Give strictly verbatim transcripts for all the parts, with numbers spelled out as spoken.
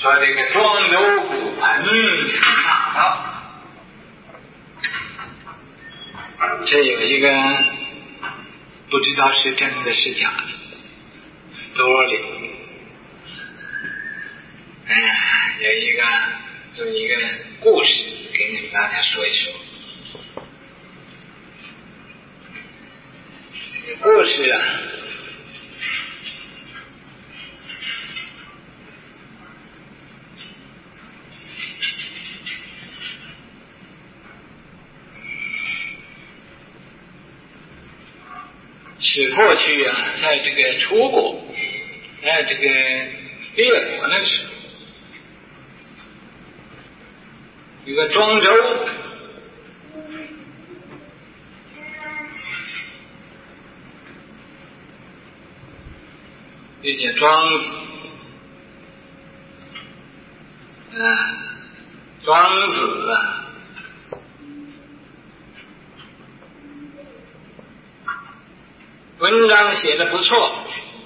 说这个庄周骨盆成大道，这有一个不知道是真的是假的 story， 哎呀，有一个这么一个故事给你们大家说一说。这个故事啊，是过去啊，在这个楚国，在这个列国那个时候，一个庄周，这叫庄子，嗯，庄子啊。文章写得不错，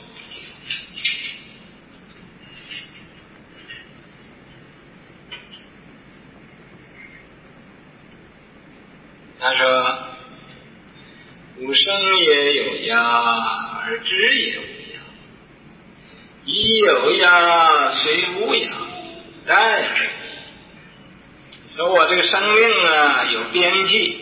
他说吾生也有呀，而知也无呀，已有呀，虽无呀，但是说我这个生命啊有边际，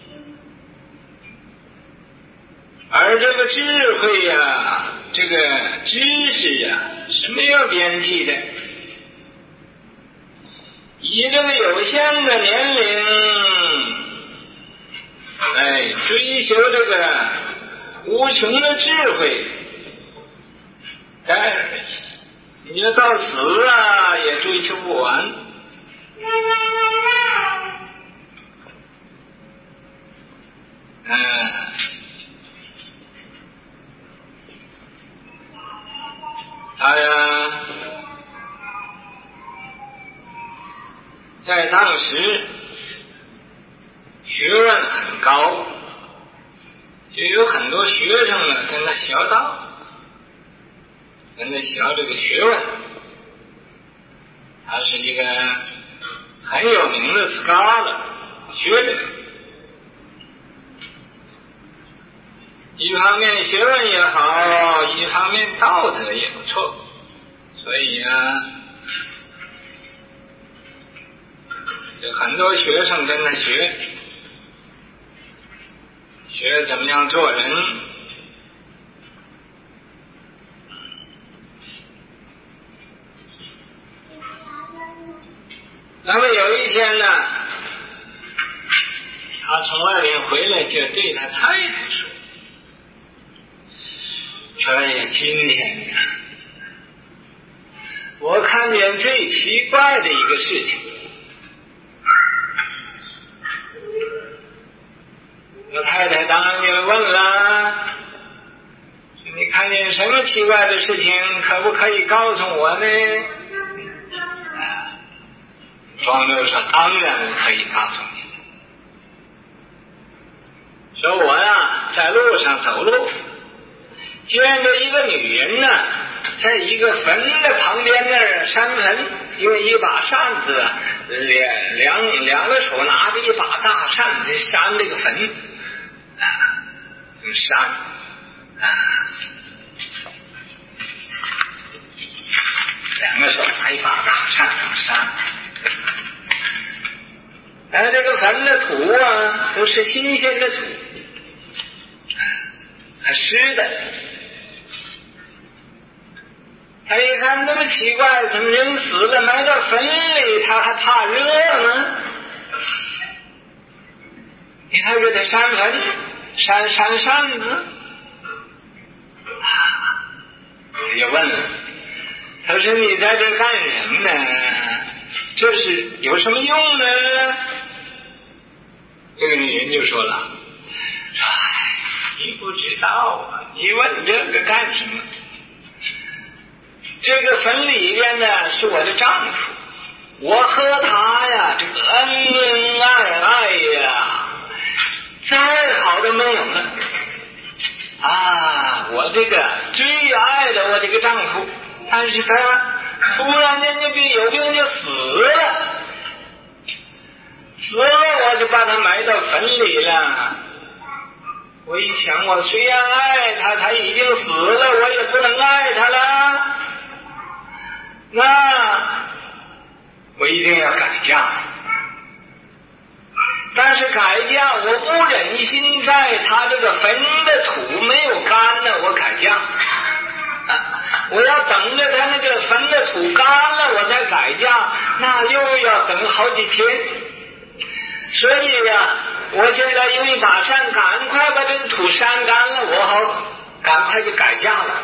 而这个智慧呀、啊，这个知识呀、啊，是没有边际的。以这个有限的年龄，哎，追求这个无穷的智慧，但你要到死啊，也追求不完。嗯。他呀，在当时学问很高，就有很多学生呢跟他学道，跟他学这个学问。他是一个很有名的 scholar 学者，一方面学问也好，一方面道德也不错，所以啊，有很多学生跟他学，学怎么样做人。那么有一天呢，他从外面回来，就对他太太说，说呀，今天呢，我看见最奇怪的一个事情。我太太当然就问了，你看见什么奇怪的事情，可不可以告诉我呢？庄周说，当然可以告诉你。说我呀，在路上走路，见着一个女人呢，在一个坟的旁边那儿扇坟，用一把扇子，两两两个手拿着一把大扇子扇这个坟，啊，这么扇，啊，两个手拿一把大扇这么扇。哎，这个坟的土啊，都是新鲜的土，还湿的。他一看这么奇怪，怎么人死了埋到坟里，他还怕热吗？你看给他扇坟，扇扇扇子，他就问了，他说你在这干什么呢？这是有什么用呢？这个女人就说了，哎，你不知道啊，你问这个干什么？这个坟里边呢是我的丈夫，我和他呀，这个恩恩爱爱呀，再好都没有了啊！我这个最爱的我这个丈夫，但是他突然间就病有病就死了，死了我就把他埋到坟里了。我一想，我虽然爱他，他已经死了，我也不能爱他了，那我一定要改嫁。但是改嫁我不忍心在他这个坟的土没有干呢，我改嫁，我要等着他那个坟的土干了我再改嫁，那又要等好几天。所以呀、啊，我现在用一把扇，赶快把这个土扇干了，我好赶快就改嫁了。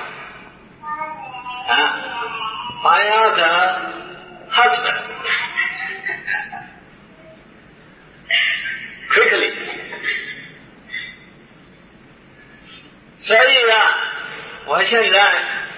啊 ，By the husband quickly。所以啊，我现在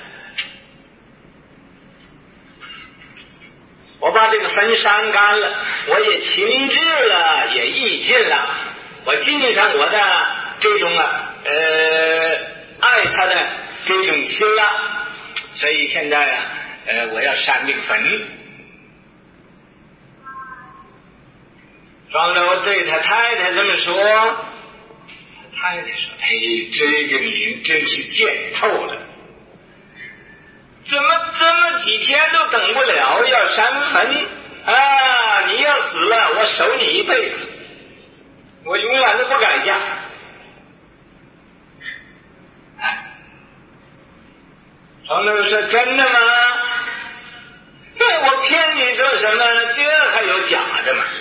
我把这个坟扇干了，我也情志了，也意尽了，我尽上我的这种啊呃爱他的这种心了，所以现在啊呃我要扇这个坟。庄周对他太太这么说，太太说：“哎，这个女人真是贱透了，怎么这么几天都等不了，要扇坟啊！你要死了，我守你一辈子，我永远都不改嫁。”哎，庄周说：“真的吗？我骗你做什么？这还有假的吗？”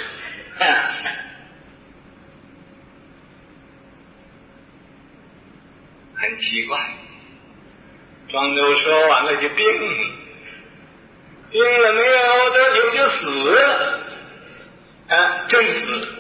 很奇怪，庄周说完了就病了，病了没有多久就死了，啊，真死了，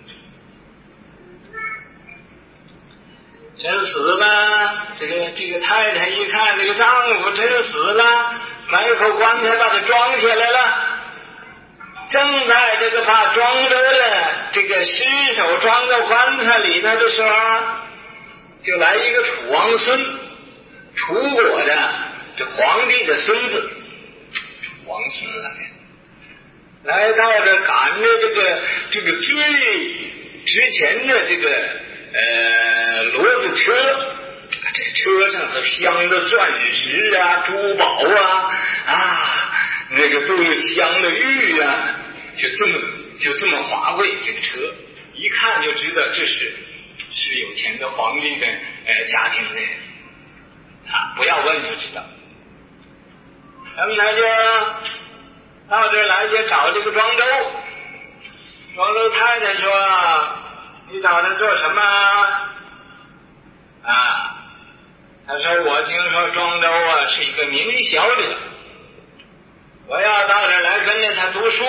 真死了。这个这个太太一看这个丈夫真死了，买一口棺材把他装起来了。正在这个把庄周的这个尸首装到棺材里头的时候，就来一个楚王孙，楚国的这皇帝的孙子，楚王孙来，来到这赶着这个这个最值钱的这个呃骡子车，这车上头镶着钻石啊、珠宝啊啊。那个都有镶的玉啊，就这么就这么华贵，这个车一看就知道这是是有钱的皇帝的呃家庭的啊，不要问就知道。他们他就到这来就找这个庄周，庄周太太说：“你找他做什么啊？”他说：“我听说庄周啊是一个名小者。”我要到这来跟着他读书。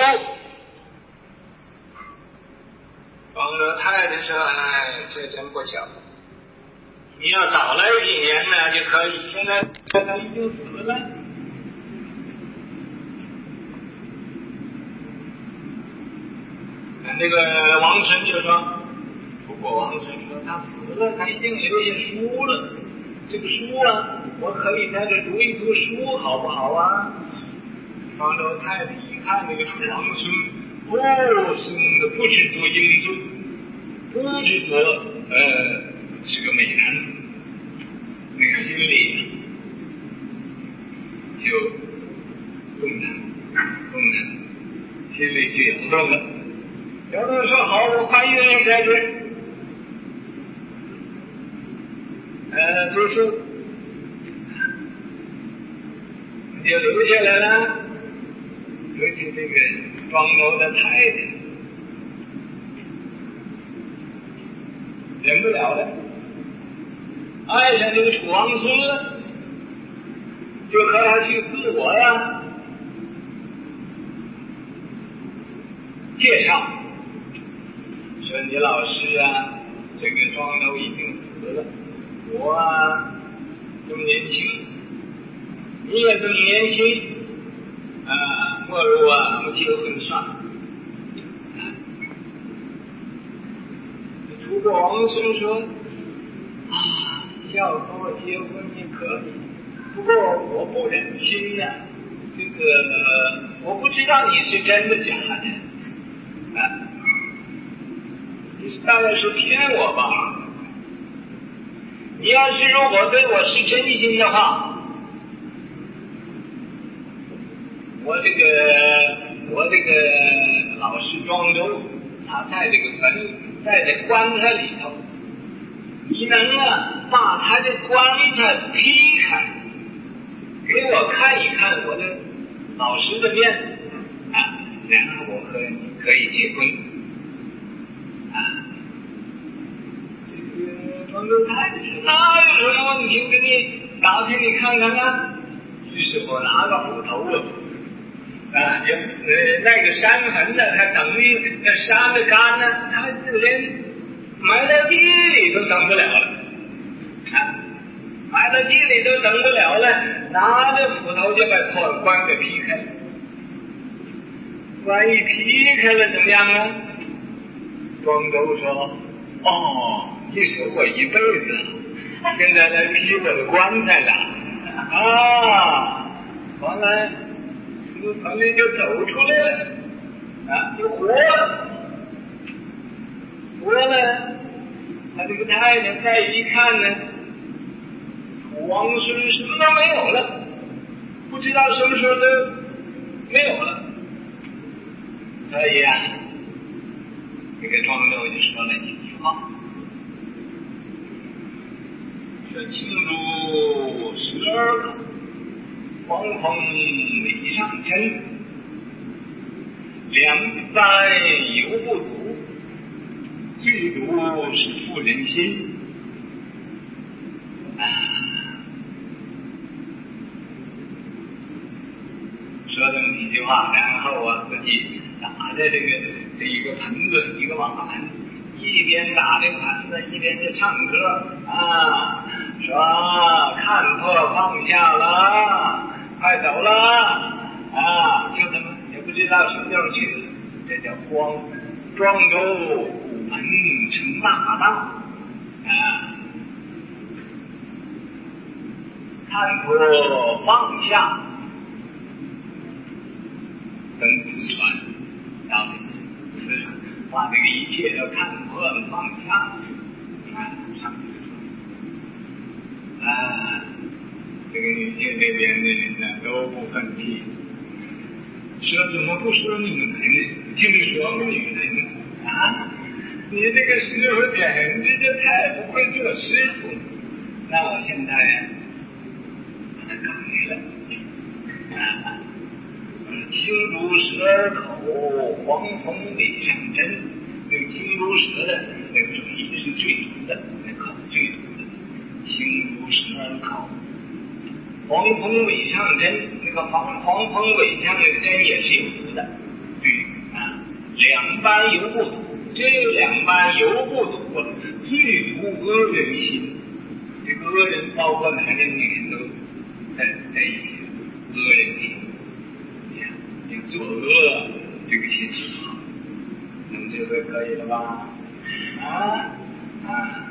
庄周太太说：“哎，这真不巧，你要早来几年呢就可以，现在他已经死了。”那个王孙就说：“不过王孙说他死了，他已经留下书了，这个书啊，我可以在这读一读书，好不好啊？”庄周太太一看那个楚王孙，哦，生的不知多英俊，不知多呃是个美男子，那个心里就动弹动弹，心里就摇动了。摇动说：“好，我快愿意在这呃读书，你就留下来了。”尤其这个庄周的太太忍不了了，爱上这个楚王孙了，就和他去自我呀介绍，说：“你老师啊，这个庄周已经死了，我啊这么年轻，你也这么年轻。啊，莫如啊，我们结婚算了。”楚国王孙说：“啊，要和我结婚也可以，不过我不忍心呀、啊， 这个我不知道你是真的假的啊，你大概是骗我吧？你要是如果对我是真心的话，我这个我这个老师庄周，他在这个坟，在这棺材里头，你能啊把他的棺材劈开，给我看一看我的老师的面啊，然后我和你可以结婚啊。这个庄周太太说那有什么问题？我给你打开你看看啊。于是我拿个斧头了啊，有呃那个山坟呢，他等那山的干呢，他连埋到地里都等不了了啊，埋到地里都等不了了，拿着斧头就把破棺给劈开了。棺一劈开了怎么样呢？庄周说：“哦，你守我一辈子，现在来劈我的棺材了啊！”完了。从坟里就走出来了啊，就活了，活了。他这个太太再一看呢，土王孙什么都没有了，不知道什么时候都没有了。所以啊，这个庄周就说了几句话，说青如十二口，黄蜂里上针，两般犹不足，最毒是妇人心啊。说这么几句话，然后啊自己打着这个这一个盆子，一个瓦盆，一边打这个盆子一边就唱歌啊，说看破放下了，快走了啊！就这么也不知道什么地方去了，这叫荒庄周古门成大道啊！看破放下，登四川，到四川，把这个一切都看破放下啊，上四川啊！这个女界这边的人呢都不忿气，说怎么不说你们男人，就说我们女人啊？你这个师傅简直就太不会做师傅了。那我现在把它改了啊！我说青如蛇口，黄蜂里上针。那个青如蛇的那个嘴是最毒的，那口最毒的。青如蛇口，黄蜂尾上针，那个黄黄蜂尾上的针也是有毒的。对啊，两般犹不毒，这两般犹不毒啊，最毒恶人心。这个恶人包括男人女人都在在一起，恶人心。你作恶这个心好，那么这个可以了吧？啊啊！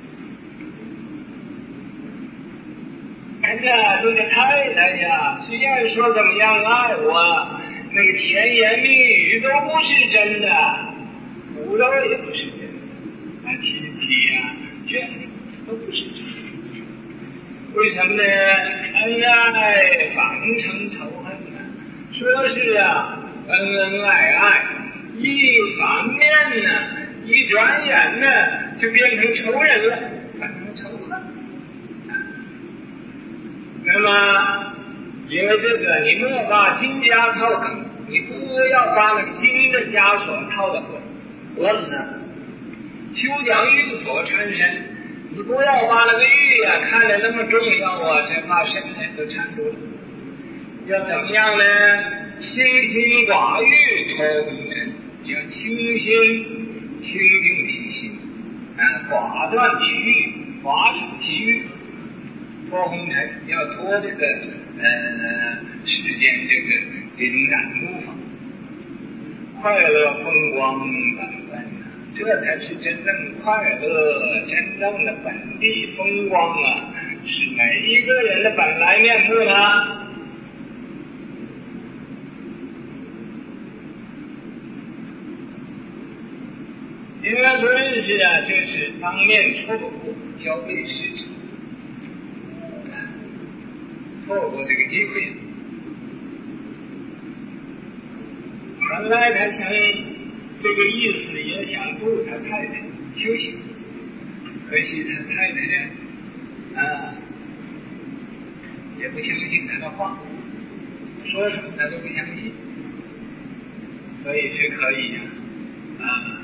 看着这个太太呀，虽然说怎么样爱我，那个甜言蜜语都不是真的，骨肉也不是真的，那亲戚呀、眷属都不是真的。为什么呢？恩爱反成仇恨呢？说是啊，恩恩爱爱，一反面呢，一转眼呢，就变成仇人了，反成仇恨。那么，因为这个，你莫把金枷套梗，你不要把那个金的枷锁套到脖子上，休讲玉锁穿身。你不要把那个玉呀、啊、看得那么重要啊，才把身材都缠住了。要怎么样呢？清心寡欲脱红尘，要清心，清净其心啊，寡断其欲，寡除其欲，脱红尘，要脱这个呃世间这个这种染污法，快乐风光本本。这才是真正快乐，真正的本地风光啊，是每一个人的本来面目呢。 因为不认识啊，这是当面错过交备时辰，错过这个机会。本来他想这个意思，也想助他太太修行，可惜他太太呢，啊，也不相信他的话，说什么他都不相信，所以只可以呀、啊，啊。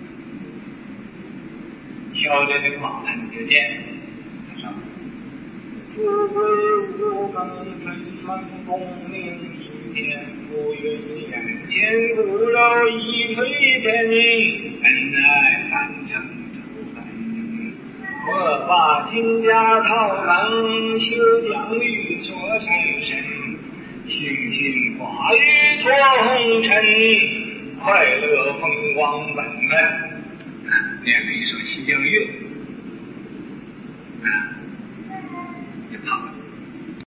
挑着这个马鞍之间，他说：“富贵无更分门功名，一天浮云眼前骨肉已飞尘，恩爱反成仇恨。我把金家套郎，休将玉做缠身，清心寡欲做红尘，快乐风光本本。”念了一首《西江月》，啊，就跑了。